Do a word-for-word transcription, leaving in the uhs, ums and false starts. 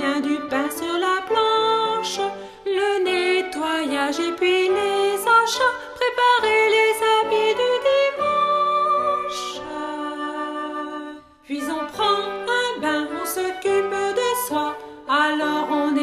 bien du pain sur la planche, le nettoyage et puis les achats, préparer les habits du dimanche. Puis on prend un bain, on s'occupe de soi, alors on est